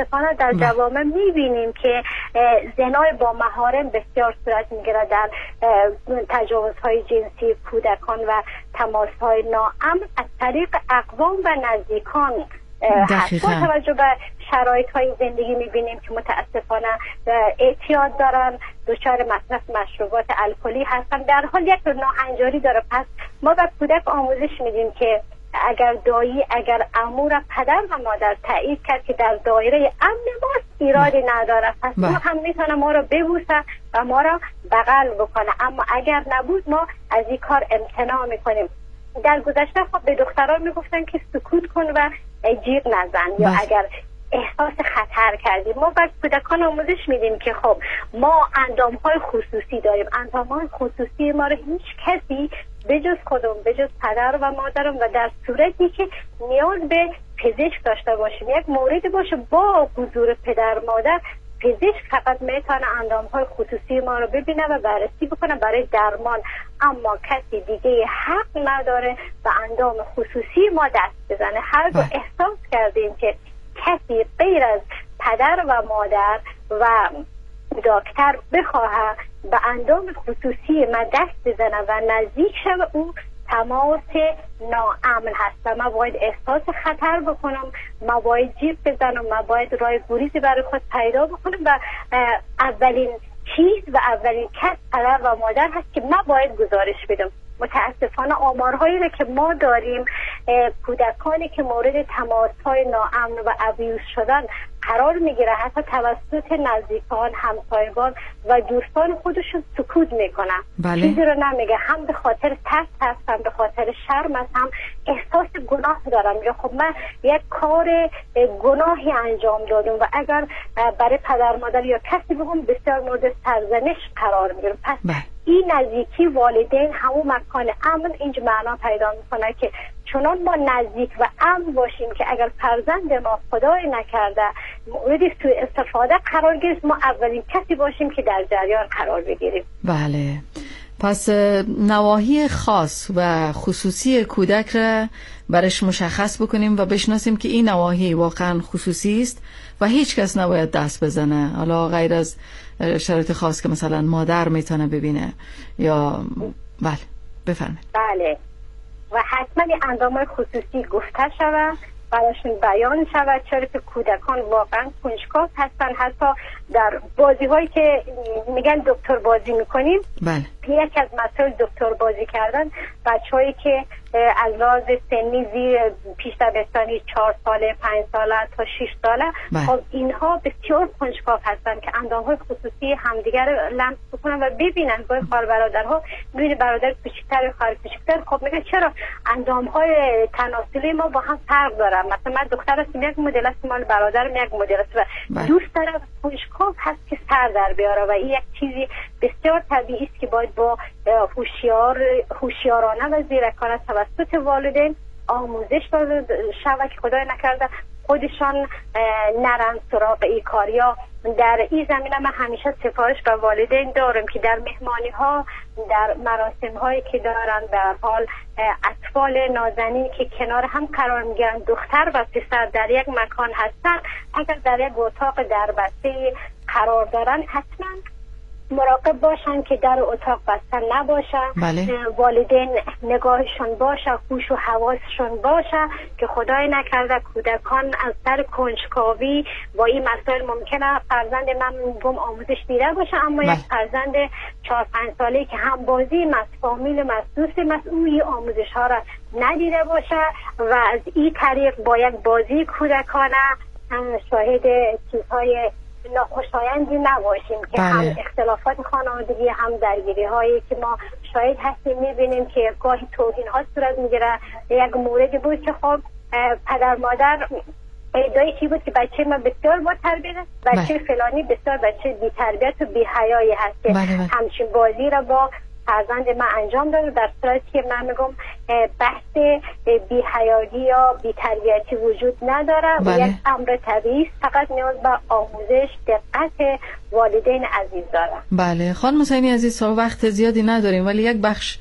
متاسفانه در جوامع میبینیم که زنای با محارم بسیار صورت میگیره، در تجاوزهای جنسی کودکان و تماسهای ناامن از طریق اقوام و نزدیکان هست. با توجه به شرایط های زندگی میبینیم که متاسفانه اعتیاد دارن، دچار مصرف مشروبات الکلی هستن، در حال یک ناهنجاری داره. پس ما به کودک آموزش میدیم که اگر دایی، اگر عمو را پدر و مادر تایید کرد که در دایره امن ماست، ایرادی نداره، پس ما هم میتونه ما را ببوسه و ما را بغل بکنه، اما اگر نبود ما از این کار امتناع میکنیم. در گذشته خب به دختران میگفتن که سکوت کن و جیغ نزن یا اگر احساس خطر کردیم. ما بر کودکان آموزش میدیم که خب ما اندامهای خصوصی داریم، اندامهای خصوصی ما رو هیچ کسی بجز خودم، بجز پدر و مادرم، و در صورتی که نیاز به پزشک داشته باشیم، یک موردی باشه با حضور پدر مادر، پزشک فقط میتونه اندامهای خصوصی ما رو ببینه و بررسی بکنه برای درمان، اما کسی دیگه حق نداره به اندام خصوصی ما دست بزنه. هرگاه احساس کردیم که کسی غیر از پدر و مادر و دکتر بخواه به اندام خصوصی ما دست بزنه و نزدیک شد، او تماس ناامن هست و ما باید احساس خطر بکنم، ما باید جیب بزنم، ما باید راه گریزی برای خود پیدا بکنم و اولین چیز و اولین کس پدر و مادر هست که ما باید گزارش بدم. متاسفانه آمارهایی رو که ما داریم، کودکانی که مورد تماس‌های ناامن و ابیوز شدن قرار میگیره، حتی توسط نزدیکان، همسایگان و دوستان خودشون سکوت میکنن، چیزی رو نمیگه، هم به خاطر ترس هست، هم به خاطر شرم هست، هم احساس گناه دارم یا خب من یک کار گناهی انجام دادم و اگر برای پدر مادر یا کسی بگم بسیار مورد سرزنش قرار میگیرم. پس این نزدیکی والدین همون مکان امن اینجا معنا پیدا میکنه که چنان ما نزدیک و امن باشیم که اگر فرزند ما خدای نکرده مورد سوء استفاده قرار گرفت، ما اولین کسی باشیم که در جریان قرار بگیریم. بله، پس نواحی خاص و خصوصی کودک را برش مشخص بکنیم و بشناسیم که این نواحی واقعا خصوصی است و هیچ کس نباید دست بزنه، حالا غیر از شرایط خاص که مثلا مادر میتونه ببینه یا بله بفرمایید. بله، و حتما اندام‌های خصوصی گفته شود، براشون بیان شود، چرا که کودکان واقعا کنجکاو هستن. حتی در بازی هایی که میگن دکتر بازی میکنیم، بله، یکی از مسائل دکتر بازی کردن بچه‌هایی که از لحاظ سنی زیر پیش دبستانی 4 ساله، 5 ساله تا 6 ساله، خب اینها بسیار کنجکاو هستن که اندام‌های خصوصی همدیگر رو لمس بکنن و ببینن. گاهی خواهر برادرها می‌بینی برادر کوچکتر و خواهر کوچکتر، خب میگه چرا اندام‌های تناسلی ما با هم فرق داره، مثلا من دختر هستم یک مدل است، مال برادرم یک مدل است و دوست داره کنجکاو هست که سر در بیاره و این یک چیزی بسیار طبیعی است که باید با هوشیارانه و زیرکانه توسط والدین آموزش داده شود که خدای نکرده خودشان نرن سراغ این کار. یا در این زمینه من همیشه سفارش به والدین دارم که در مهمانی ها، در مراسم هایی که دارن، در حال اطفال نازنین که کنار هم قرار میگیرن، دختر و پسر در یک مکان هستن، اگر در یک اتاق دربسته قرار دارن حتما مراقب باشن که در اتاق بسته نباشه. بله. والدین نگاهشون باشه، هوش و حواسشون باشه که خدای نکرده کودکان از سر کنجکاوی با این مسائل ممکنه فرزند من گم آموزش دیده باشه، اما یک فرزند 4-5 ساله که هم بازی فامیل مسدوس مسئولی آموزش ها را ندیده باشه و از این طریق با یک بازی کودکانه هم شاهد چیزهای ناخوشایندی نباشیم که هم اختلافات خانوادگی، هم درگیری هایی که ما شاید هستیم میبینیم که گاهی توهین ها صورت میگیره. یک موردی بود که خب پدر مادر ادعای چی بود که بچه من بسیار با تربیت است، بچه فلانی بسیار بچه بی تربیت و بی حیایی هست که همچین بازی را با فرزند من انجام داده، در صورتی که من میگم بحث بی حیایی یا بی تربیتی وجود نداره و یک امر طبیعی است، فقط نیاز به آموزش، دقت والدین عزیز داره. بله خانم حسینی عزیز، وقت زیادی نداریم ولی یک بخش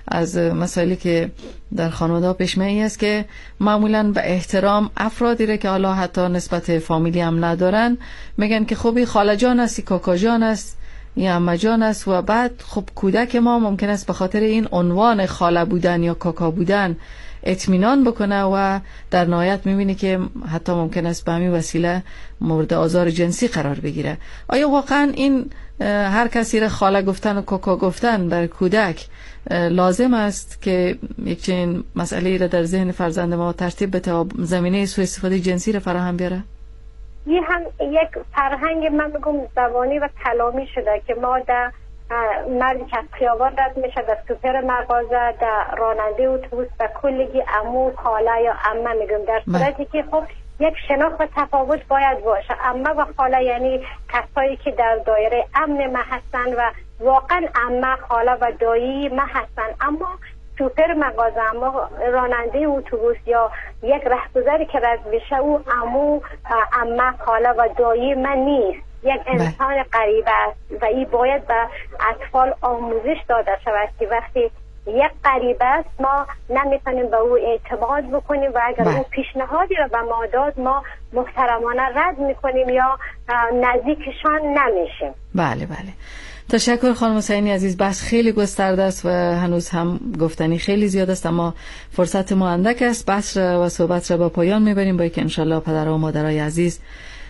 از مسائلی که در خانواده پیش میاد است که معمولا به احترام افرادی را که حالا حتی نسبت فامیلی هم ندارن میگن که خب این خاله جان است، کاکا جان است یا عمه جان است، و بعد خب کودک ما ممکن است به خاطر این عنوان خاله بودن یا کاکا بودن اطمینان بکنه و در نهایت میبینی که حتی ممکن است به همین وسیله مورد آزار جنسی قرار بگیره. آیا واقعا این هر کسی را خاله گفتن و کاکا گفتن بر کودک لازم است که یک چنین مسئله را در ذهن فرزند ما ترتیب بده و زمینه سوء استفاده جنسی را فراهم بیاره؟ این هم یک فرهنگ من میگم زبانی و کلامی شده که ما در مردی که از خیابان رد میشه، در سوپر مغازه، در راننده اتوبوس و کلگی عمو، خاله یا عمه میگم، در صورتی که خب یک شناخت و تفاوت باید باشه. عمه و خاله یعنی کسایی که در دایره امن ما هستن و واقعا عمه، خاله و دایی ما هستن. اما سوپر مغازه، اما راننده اتوبوس یا یک رهگذری که رد میشه او عمو، عمه، خاله و دایی من نیست، یک انسان غریب است و این باید به اطفال آموزش داده شود که وقتی یک غریب است ما نمیتونیم به او اعتماد بکنیم و اگر او پیشنهادی را به ما داد ما محترمانه رد میکنیم یا نزدیکشان نمیشیم. بله بله، تشکر خانم حسینی عزیز. بحث خیلی گسترده است و هنوز هم گفتنی خیلی زیاد است، اما فرصت ما اندک است. بحث و صحبت را با پایان میبریم با اینکه انشالله پدر و مادرای عزیز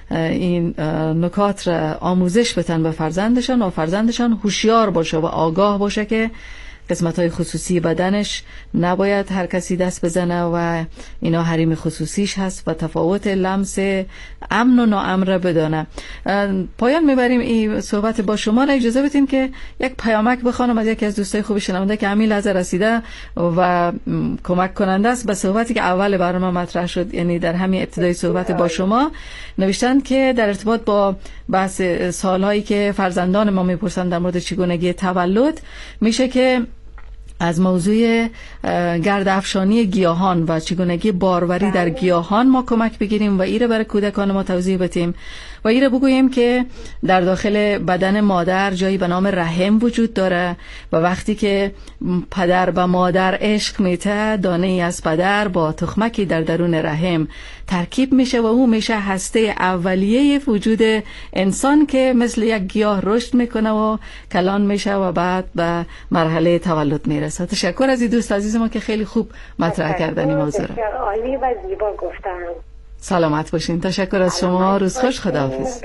این نکات را آموزش بدن به فرزندشان و فرزندشان هوشیار باشه و آگاه باشه که قسمت‌های خصوصی بدنش نباید هر کسی دست بزنه و اینا حریم خصوصیش هست و تفاوت لمس امن و ناامن را بدانه. پایان میبریم این صحبت با شما را. اجازه بدین که یک پیامک بخوانم از یکی از دوستای خوب شنونده که همین لحظه رسیده و کمک کننده است به صحبتی که اول برنامه مطرح شد، یعنی در همین ابتدای صحبت با شما نوشتن که در ارتباط با بحث سالهایی که فرزندان ما میپرسن در مورد چگونگی تولد، میشه که از موضوع گرد افشانی گیاهان و چگونگی باروری در گیاهان ما کمک بگیریم و ایره برای کودکان ما توضیح بدیم و ایره بگوییم که در داخل بدن مادر جایی به نام رحم وجود داره و وقتی که پدر به مادر عشق میته، دانه ای از پدر با تخمکی در درون رحم ترکیب میشه و او میشه هسته اولیه وجود انسان که مثل یک گیاه رشد میکنه و کلان میشه و بعد به مرحله تولد میرسه. تشکر از این دوست عزیز ما که خیلی خوب مطرح کردن این موضوع. عالی و زیبا گفتن. سلامت باشین. تشکر از شما. روز خوش. خداحافظ.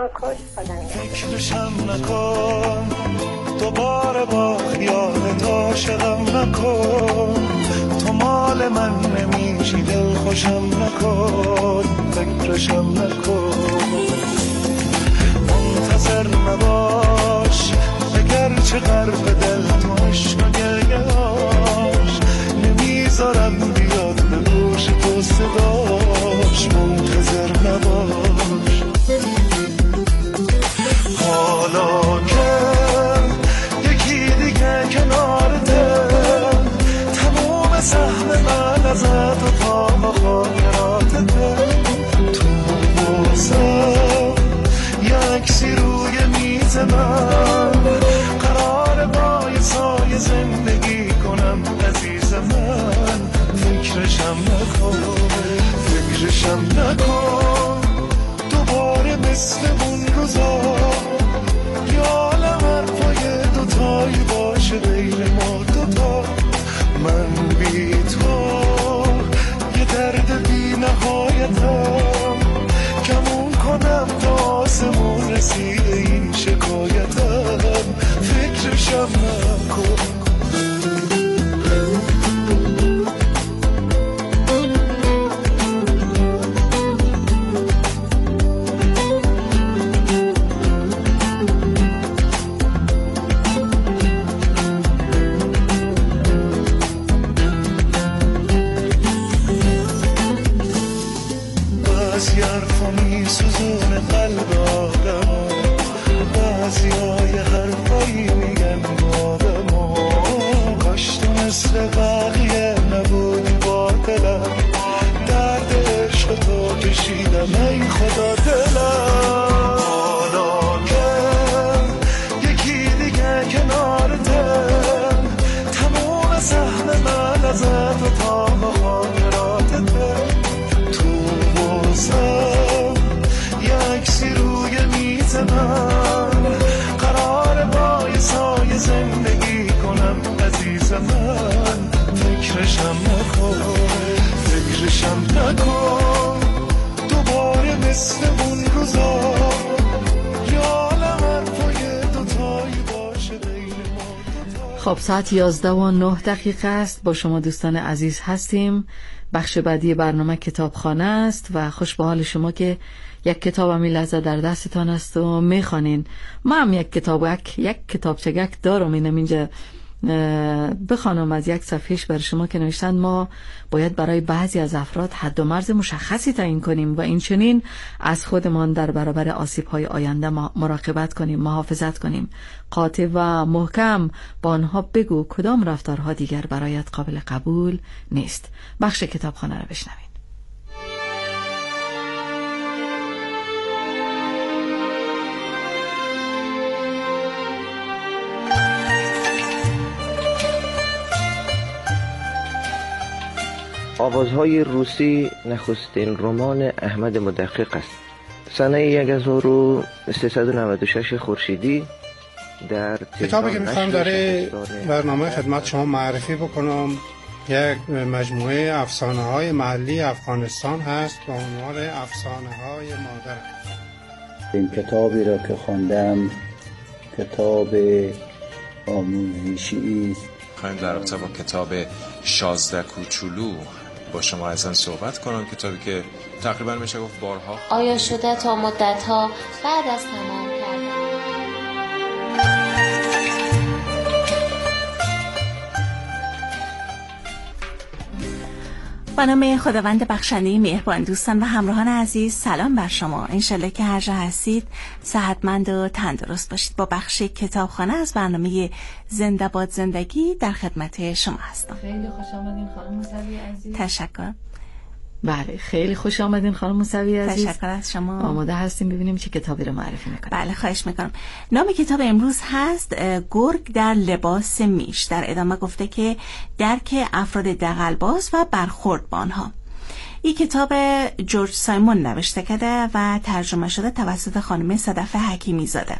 فکرشم نکن دوباره با خیالت عاشقم نکن، تو مال من نمیشی دل خوشم نکن، فکرشم نکن، منتظر نباش اگرچه غرق دل تو عشق و گریه‌اش، نمیذارم بیاد به گوش تو صداش، منتظر نباش. حالا که یکی دیگه کنارته، تموم سهم من ازت و تا مخاطراتته، تو بوسم یکسی روی میز من، قرار با یه سایه زندگی کنم عزیز من، فکرشم نکن دوباره مثل اون روزا، یالم حرفای دوتایی باشه بین ما دوتا، من بی تو یه درد بی نهایتم، کمون کنم تا آسمون رسیده این شکایتم، فکرشم نکن. بعضی حرفا میسوزونه قلب آدم، بعضیای حرفایی میگن بادم، کاش تو مثل بقیه نبودی با دلم، درد عشق تو کشیدم ای خدا دلم، حالا که یکی دیگه کنارته، تموم بایستی روی میز من، قرار با سایه زندگی کنم عزیز من. فکرشم نکن دوباره مثل اون روزا، یالم حرفای دوتایی باشه بین ما. خب ساعت 11:09 است. با شما دوستان عزیز هستیم. بخش بعدی برنامه کتابخانه است و خوش به حال شما که یک کتاب همی لحظه در دستتان است و میخوانین. ما هم یک کتابچگک دارم، اینم اینجا بخوانم از یک صفحهش بر شما که نوشتن ما باید برای بعضی از افراد حد و مرز مشخصی تعیین کنیم و این چنین از خودمان در برابر آسیب‌های آینده مراقبت کنیم، محافظت کنیم. قاطع و محکم با آنها بگو کدام رفتارها دیگر برایت قابل قبول نیست. بخش کتابخانه را بشنوید. آوازهای روسی نخستین رمان احمد مدقق است. سنه 1396 خورشیدی در کتابی که میخوام در برنامه خدمت شما معرفی بکنم یک مجموعه افسانه های محلی افغانستان هست با عنوان افسانه های مادر. این کتابی را که خواندم کتاب آموزشی است. خواهیم در رابطه با کتاب 16 کوچولو با شما ازن صحبت کنم، کتابی که تقریبا میشه گفت بارها آیا شده تا مدتها بعد از تمام کردن. به نام خداوند بخشنده مهربان، دوستان و همراهان عزیز، سلام بر شما. انشالله که هر جا هستید صحتمند و تندرست باشید. با بخش کتابخانه از برنامه زنده باد زندگی در خدمت شما هستم. خیلی خوش آمدین خانم موسوی عزیز. تشکر. بله خیلی خوش آمدین خانم موسوی عزیز. تشکر از شما. آماده هستیم ببینیم چه کتابی رو معرفی میکنیم. بله خواهش میکنم. نام کتاب امروز هست گرگ در لباس میش. در ادامه گفته که درک افراد دغل‌باز و برخورد با آنها. این کتاب جورج سایمون نوشته کرده و ترجمه شده توسط خانم صدف حکیمی زاده.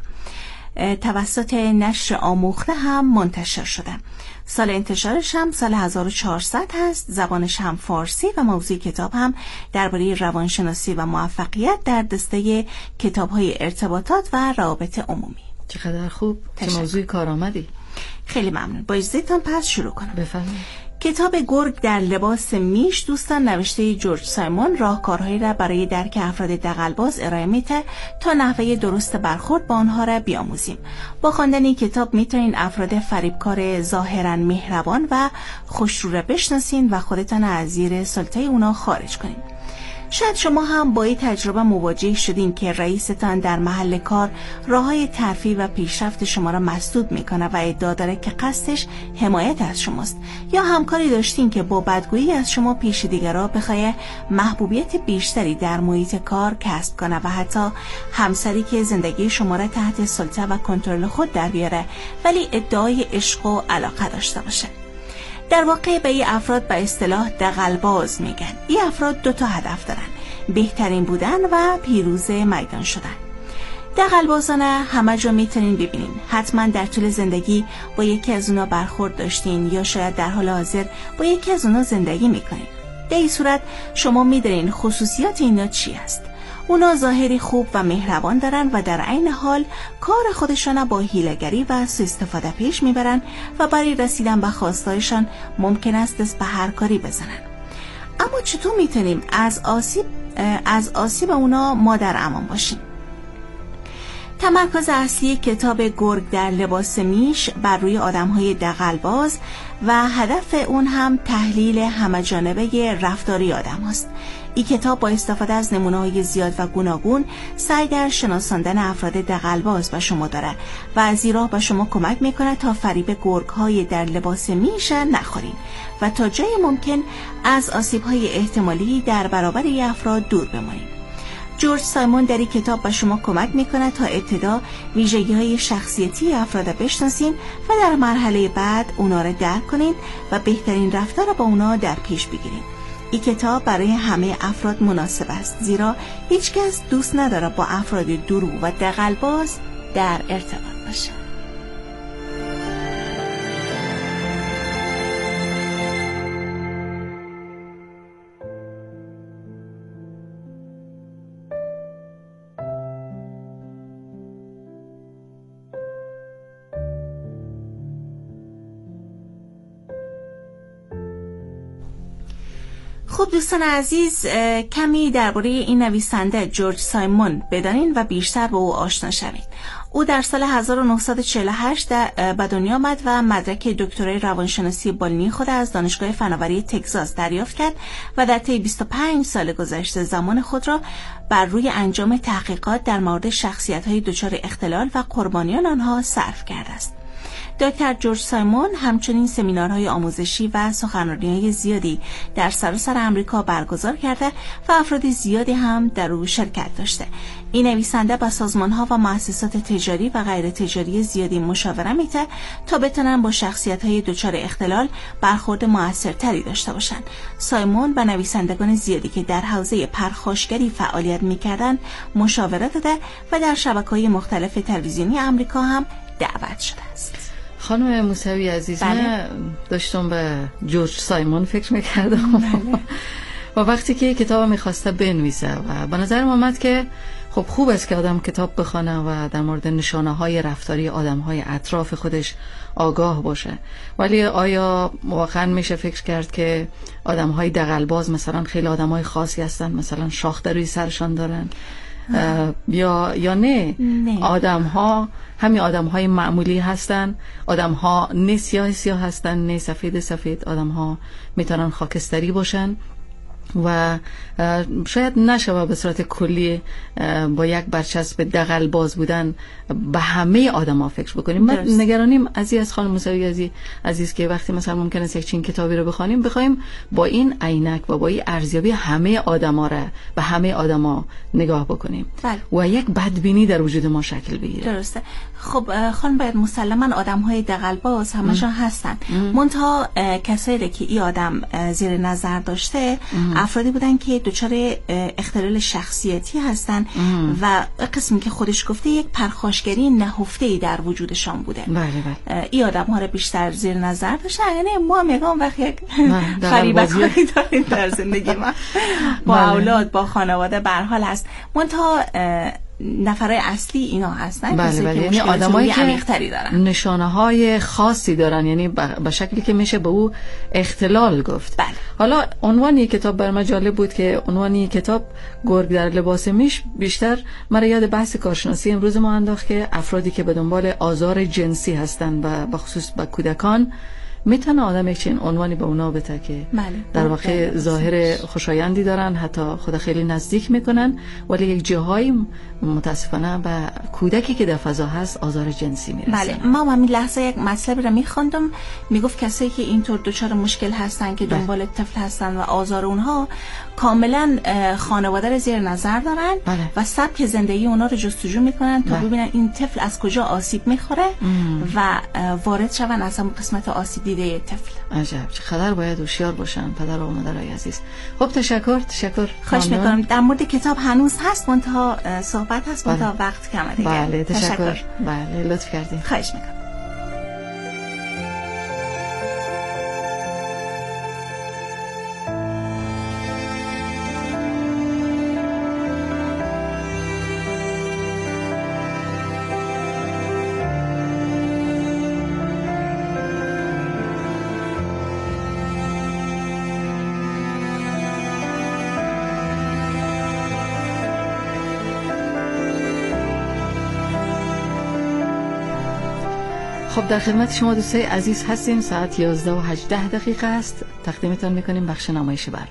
توسط نشر آموخته هم منتشر شده. سال انتشارش هم سال 1400 هست. زبانش هم فارسی و موضوع کتاب هم درباره روانشناسی و موفقیت در دسته کتاب‌های ارتباطات و روابط عمومی. چقدر خوب. چه موضوع کارآمدی. خیلی ممنون. با اجازهتون پس شروع کنم. بفرمایید. کتاب گرگ در لباس میش دوستان نوشته جورج سایمون راهکارهایی را برای درک افراد دغل‌باز ارائه میده تا نحوه درست برخورد با آنها را بیاموزیم. با خواندن این کتاب میتونین افراد فریبکار ظاهراً مهربان و خوشرو را بشناسین و خودتان از زیر سلطه اونا خارج کنین. شاید شما هم با این تجربه مواجه شدین که رئیستان در محل کار راههای ترفیع و پیشرفت شما را مسدود میکنه و ادعا داره که قصدش حمایت از شماست، یا همکاری داشتین که با بدگویی از شما پیش دیگرها بخواه محبوبیت بیشتری در محیط کار کسب کنه و حتی همسری که زندگی شما را تحت سلطه و کنترل خود در بیاره ولی ادعای عشق و علاقه داشته باشه. در واقع به این افراد به اصطلاح دغل‌باز میگن. این افراد 2 تا هدف دارن: بهترین بودن و پیروز میدان شدن. دغل‌بازانه همه جا میتونین ببینین. حتما در طول زندگی با یکی از اونا برخورد داشتین یا شاید در حال حاضر با یکی از اونا زندگی میکنین. در این صورت شما میدونین خصوصیات اینا چی است. اونا ظاهری خوب و مهربان دارن و در عین حال کار خودشان با حیله‌گری و سوء استفاده پیش میبرن و برای رسیدن به خواستهایشان ممکن است دست به هر کاری بزنن. اما چطور میتونیم از آسیب اونا ما در امان باشیم؟ تمرکز اصلی کتاب گرگ در لباس میش بر روی آدم‌های دغل‌باز و هدف اون هم تحلیل همه‌جانبه رفتاری آدم هست. این کتاب با استفاده از نمونه‌های زیاد و گوناگون سعی در شناساندن افراد دغل‌باز به شما داره و از این راه به شما کمک میکنه تا فریب گرگ‌های در لباس میش نخورین و تا جای ممکن از آسیب‌های احتمالی در برابر این افراد دور بمانید. جورج سایمون در این کتاب به شما کمک میکنه تا ابتدا ویژگی‌های شخصیتی افراد بشناسین و در مرحله بعد اونا را درک کنین و بهترین رفتار با اونا در پیش بگیرین. این کتاب برای همه افراد مناسب است، زیرا هیچ کس دوست نداره با افراد دورو و دغل‌باز در ارتباط باشه. خب دوستان عزیز، کمی درباره این نویسنده جورج سایمون بدانید و بیشتر با او آشنا شوید. او در سال 1948 به دنیا آمد و مدرک دکترای روانشناسی بالینی خود از دانشگاه فناوری تگزاس دریافت کرد و در طی 25 سال گذشته زمان خود را بر روی انجام تحقیقات در مورد شخصیت‌های دچار اختلال و قربانیان آنها صرف کرده است. دکتر جورج سایمون همچنین سمینارهای آموزشی و سخنرانی‌های زیادی در سراسر آمریکا برگزار کرده و افراد زیادی هم در او شرکت داشته. این نویسنده با سازمان‌ها و مؤسسات تجاری و غیر تجاری زیادی مشاوره میده تا بتونن با شخصیت‌های دچار اختلال برخورد موثرتری داشته باشند. سایمون با نویسندگان زیادی که در حوزه پرخاشگری فعالیت می‌کردند مشاوره داده و در شبکه‌های مختلف تلویزیونی آمریکا هم دعوت شده است. خانم موسوی عزیز، من داشتم به جورج سایمون فکر میکردم و وقتی که کتاب میخواسته بنویسه و به نظرم آمد که خب خوب است که آدم کتاب بخونه و در مورد نشانه های رفتاری آدم های اطراف خودش آگاه باشه، ولی آیا واقعا میشه فکر کرد که آدم های دغل‌باز مثلا خیلی آدم های خاصی هستن، مثلا شاخ در روی سرشان دارن یا نه همین آدم های معمولی هستن، آدم ها نه سیاه هستن نه سفید، آدم ها میتونن خاکستری باشن و شاید نشه به صورت کلی با یک برچسب دغل‌باز بودن به همه آدما فکر بکنیم. من نگرانیم از خانم موسوی عزیز که وقتی مثلا ممکن است یک چین کتابی رو بخوایم با این عینک و با این ارزیابی همه آدما را به همه آدما نگاه بکنیم و یک بدبینی در وجود ما شکل بگیره. درسته. خب خانم باید مسلما آدم‌های دغل‌باز همشون هستن، منتها کسایی که این آدم زیر نظر داشته افرادی بودن که دچار اختلال شخصیتی هستن و قسمی که خودش گفته یک پرخاشگری نهفته‌ای در وجودشان بوده. بله. این آدم‌ها رو بیشتر زیر نظر داشتن. یعنی ما میگم وقتی یک فریبکاری داریم در زندگی ما با اولاد با خانواده به هر حال هست، منتها نفرای اصلی اینا هستن. بله. یعنی آدمایی که نشانه های خاصی دارن، یعنی به شکلی که میشه به او اختلال گفت. بله. حالا عنوانی کتاب بر من جالب بود که عنوانی کتاب گرگ در لباس میش بیشتر مرا یاد بحث کارشناسی امروز ما انداخت که افرادی که به دنبال آزار جنسی هستن و به خصوص به کودکان میتونه آدم یک چنین عنوانی به اونا بده که در واقع ظاهر خوشایندی دارن، حتی خود خیلی نزدیک میکنن، ولی یک جاهایی متاسفانه به کودکی که در فضا هست آزار جنسی میرسه. بله. ما همین لحظه یک مطلب رو میخوندم، میگفت کسایی که اینطور دچار مشکل هستن که دنبال طفل هستن و آزار اونها کاملا خانواده رو زیر نظر دارن و سبک زندگی اونا رو جستجو میکنن تا ببینن این طفل از کجا آسیب میخوره و وارد شون از همون قسمت آسیب دیده طفل. عجب، چقدر باید هوشیار باشن پدر و مادرای عزیز. خب تشکر. خواهش میکنم. در مورد کتاب هنوز هست، منتها صحبت هست، منتها وقت کمه دیگه. بله تشکر. بله لطف کردین. خواهش میکنم. خب در خدمت شما دوستای عزیز هستیم. ساعت 11:18 است. تقدیمتان میکنیم بخش نمایش برنامه.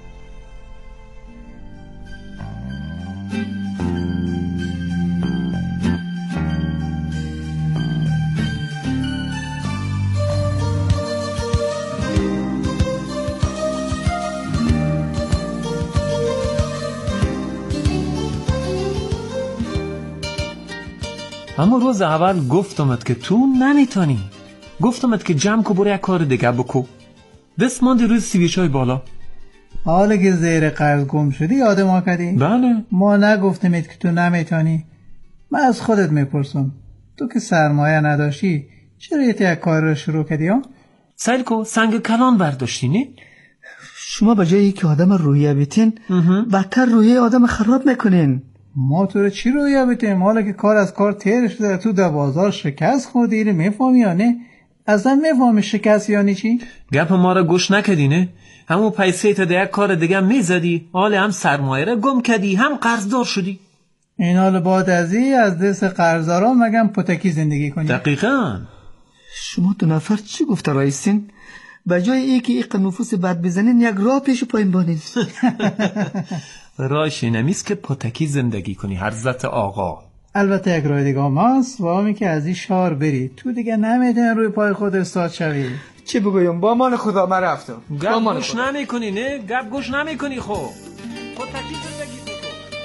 اما روز اول گفتمت که تو نمیتونی، گفتمت که جمع کو برو یک کار دیگه بکو. دست ماندی روی سیویچای بالا. حالا که زیر قرض گم شدی یاد ما کردی؟ بله. ما نگفتیمت که تو نمیتونی؟ من از خودت میپرسم، تو که سرمایه نداشتی چرا یک کار رو شروع کردی ها؟ سیل کو سنگ کلان برداشتی نه؟ شما به جایی که آدم رویه بیتین بدتر رویه آدم خراب میکنین. ما تو رو چی رویه بیتیم؟ حالا که کار از کار تیر شده، تو در بازار شکست خوردی، اینو میفهمی یا نه؟ اصلا میفهمی شکست یعنی چی؟ گپ ما رو گوش نکردی نه؟ همون پیسه تا یک کار دیگه میزدی، حالا هم سرمایه رو گم کردی هم قرضدار شدی. این حال بعد از دست قرضدارا مگم پتکی زندگی کنی؟ دقیقاً. شما دو نفر چی گفته رایستین؟ به جای اینکه ایق نفوس بد بزنین یک راه پیش پایین بانید. راهش نمیست که پتکی زندگی کنی حضرت آقا. البته یک راه دیگه هست و همی که از این شهر بری، تو دیگه نمیتونی روی پای خود استاد شوی. چی بگویم؟ با امان خدا من رفتم. گپ گوش نمی کنی نه؟ گپ گوش نمی کنی خب پتکی زندگی کن.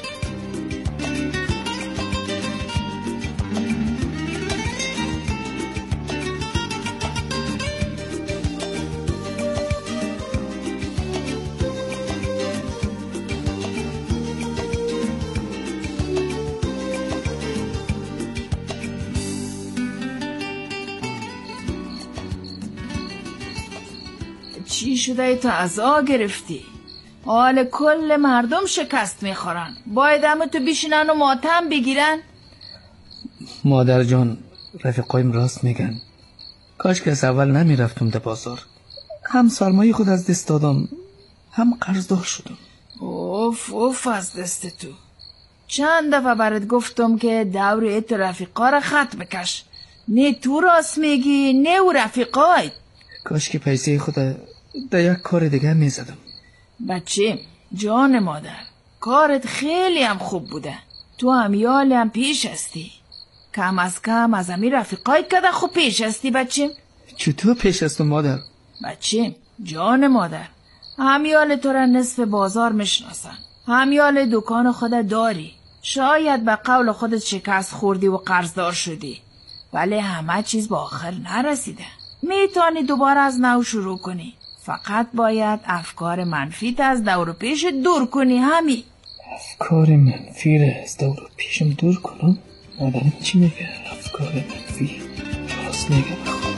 چی شده تو عزا گرفتی؟ حال کل مردم شکست میخورن، باید همه تو بیشینن و ماتم بگیرن. مادر جان رفیقایم راست میگن، کاش که از اول نمیرفتم ده بازار. هم سرمایه خود از دست دادم هم قرضدار شدم. اوف از دست تو. چند دفعه برات گفتم که دور ایت رفیقا را خط بکش. نه تو راست میگی نه او رفیقای. کاش که پیسه خود در یک کار دیگه میزدم. بچه جان مادر، کارت خیلی هم خوب بوده، تو هم یالی هم پیش هستی، کم از کم از همی رفیقای کده خوب پیش هستی. بچه چطور پیش هستم مادر؟ بچه جان مادر، همیال تو را نصف بازار میشناسن، همیال دکان خود داری، شاید به قول خودت شکست خوردی و قرضدار شدی، ولی همه چیز با آخر نرسیده. میتونی دوباره از نو شروع کنی، فقط باید افکار منفیت از دور پیش دور کنی. همین افکار منفی را از دور پیشم دور کنم؟ مادرم چی میگه؟ افکار منفی راست میگه.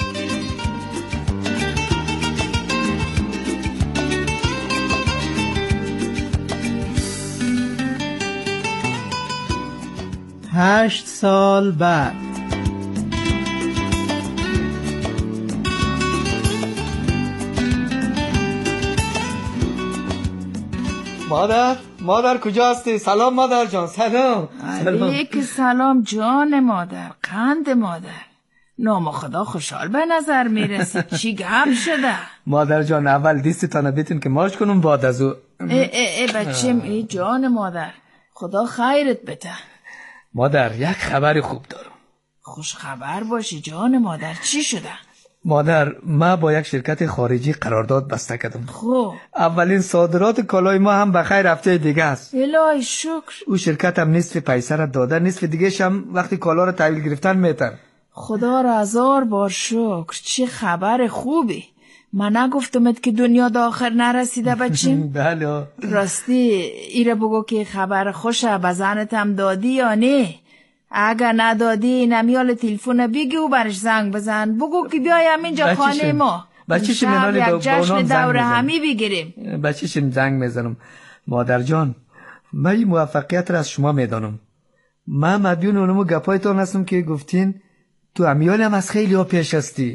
هشت سال بعد مادر کجا هستی؟ سلام مادر جان. سلام. علیک سلام جان مادر، قند مادر، نام خدا خوشحال به نظر میرسی. چی گپ شده؟ مادر جان اول دیستانه بیتین که ماش کنم بعد از او. بچم ای جان مادر، خدا خیرت بده. مادر یک خبر خوب دارم. خوش خبر باشی جان مادر، چی شده؟ مادر ما با یک شرکت خارجی قرارداد بسته کردم. خوب. اولین صادرات کالای ما هم بخیر هفته دیگه است. الهی شکر. او شرکت هم نصف پیسه را داده، نصف دیگه هم وقتی کالا را تحویل گرفتن میتن. خدا را هزار بار شکر. چه خبر خوبی. من نگفتمت که دنیا دا آخر نرسیده بچیم؟ بله. راستی ایره بگو که خبر خوشه به زنت هم دادی یا نه؟ اگر ندادی نمیال تلفن بگی و برش زنگ بزن، بگو که بیای همینجا خانه ما بچه‌ش منالی یک جشن دور همی بگیریم. بچه‌ش زنگ میزنم. مادر جان من این موفقیت را از شما میدانم. من مدیون اونمو گپایتان هستم که گفتین تو امیال هم از خیلی ها پیش هستی.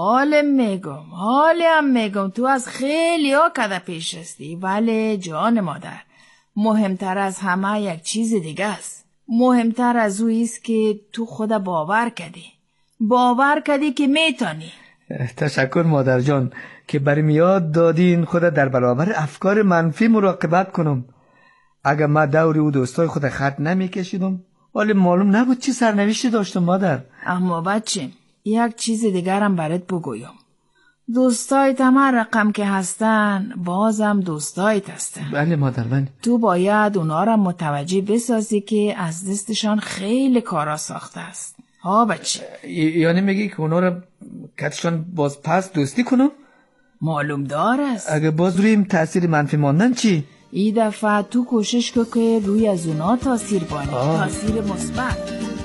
حالم میگم تو از خیلی ها کده پیش هستی، ولی جان مادر مهمتر از همه یک چیز دیگه است. مهمتر از او است که تو خود باور کردی که میتونی. تشکر مادر جان که بریم یاد دادین خود در برابر افکار منفی مراقبت کنم. اگر ما دوری او دوستای خود خط نمیکشیدم ولی معلوم نبود چی سرنوشتی داشتم مادر. اما بچه یک چیز دیگرم برات بگویم. دوستایت همه رقم که هستن بازم دوستایت هستن. بله مادر بله. تو باید اونا را متوجه بسازی که از دستشان خیلی کارا ساخته است. ها بچه یعنی میگی که اونا را کتشان باز پس دوستی کنم؟ معلوم دار است. اگه باز روی این تاثیر منفی ماندن چی؟ این دفعه تو کوشش کن که روی از اونا تاثیر بانی، تاثیر مثبت.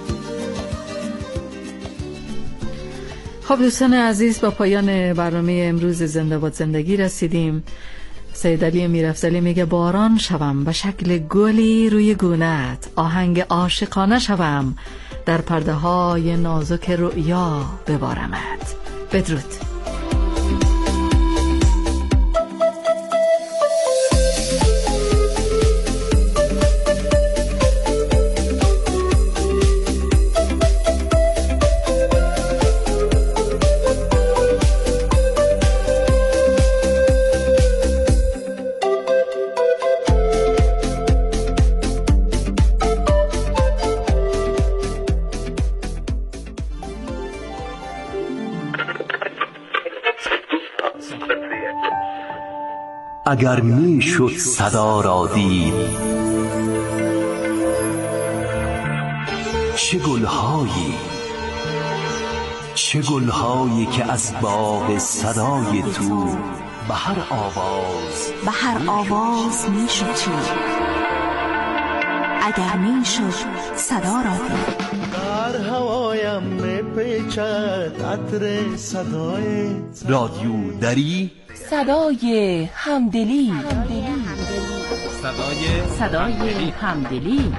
خب دوستان عزیز، با پایان برنامه امروز زنده باد زندگی رسیدیم. سید علی میرافضلی میگه باران شوم به شکل گلی روی گونت، آهنگ عاشقانه شوم در پرده های نازک رؤیا ببارمت. بدرود. اگر می شد صدا را دید، چه گلهایی که از باغ صدای تو به هر آواز می شد چی. اگر می شد صدا را دید. در هوایم می پیچد عطر صدای رادیو دری، صدای همدلی. صدای همدلی.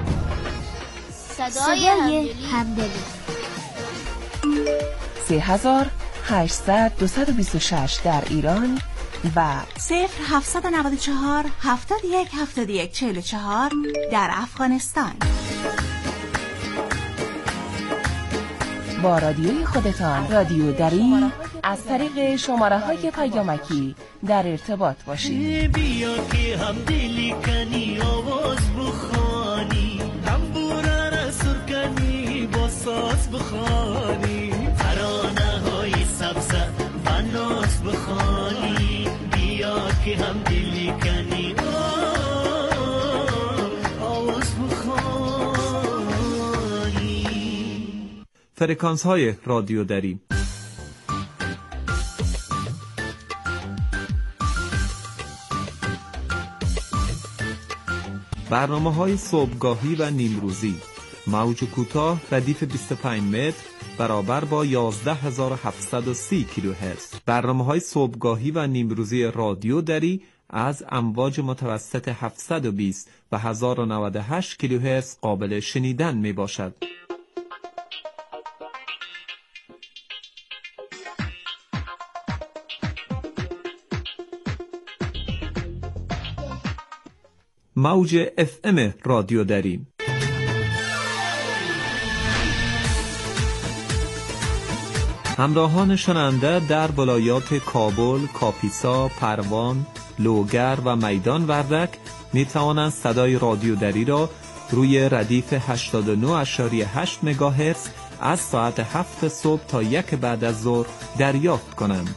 3800 226 در ایران و 0794 71 71 44 در افغانستان. با رادیوی خودتان، رادیو دری، از طریق شماره‌های پیامکی در ارتباط باشید. بیا که هم دلی کنی آواز بخوانی، تنبوره را سر کنی با ساز بخوانی، ترانه های سبز و ناز بخوانی. بیا که هم دلی کنی آواز بخوانی. فرکانس های رادیو دری. برنامه‌های صبحگاهی و نیمروزی، موج کوتاه ردیف 25 متر برابر با 11730 کیلوهرتز. برنامه‌های صبحگاهی و نیمروزی رادیو دری از امواج متوسط 720 و 1098 کیلوهرتز قابل شنیدن میباشد. موج FM رادیو دری. همراهان شنونده در ولایات کابل، کاپیسا، پروان، لوگر و میدان وردک می توانند صدای رادیو دری را روی ردیف 89.8 مگاهرتز از ساعت 7 صبح تا 1 بعد از ظهر دریافت کنند.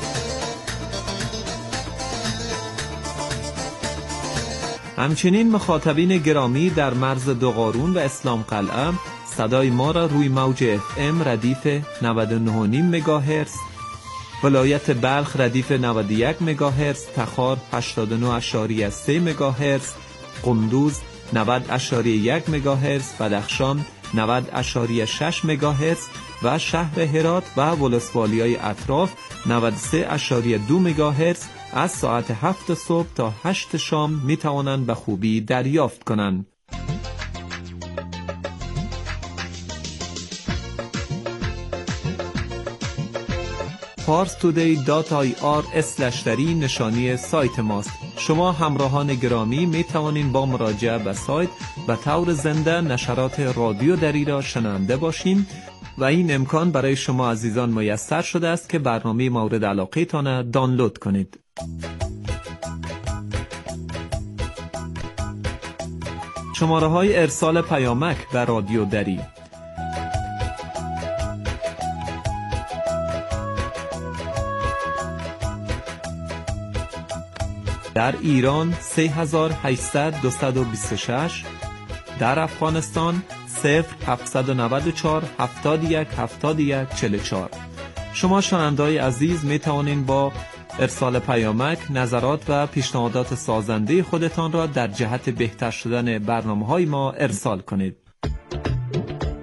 همچنین مخاطبین گرامی در مرز دوقارون و اسلام قلعه صدای ما را روی موج FM ردیف 99.5 مگاهرتز، ولایت بلخ ردیف 91 مگاهرتز، تخار 89.3 مگاهرتز، قندوز 90.1 مگاهرتز، بدخشان 90.6 مگاهرتز و شهر هرات و ولسوالیای اطراف 93.2 مگاهرتز از ساعت 7 صبح تا 8 شام می توانند به خوبی دریافت کنند. parstoday.ir/dari نشانی سایت ماست. شما همراهان گرامی می توانید با مراجعه به سایت به طور زنده نشرات رادیو دری را شنونده باشین و این امکان برای شما عزیزان میسر شده است که برنامه مورد علاقه تان دانلود کنید. شماره های ارسال پیامک به رادیو دری: در ایران 3800 226، در افغانستان 0794 71 71 44. شما شنونده‌های عزیز می توانید با ارسال پیامک، نظرات و پیشنهادات سازنده خودتان را در جهت بهتر شدن برنامه‌های ما ارسال کنید.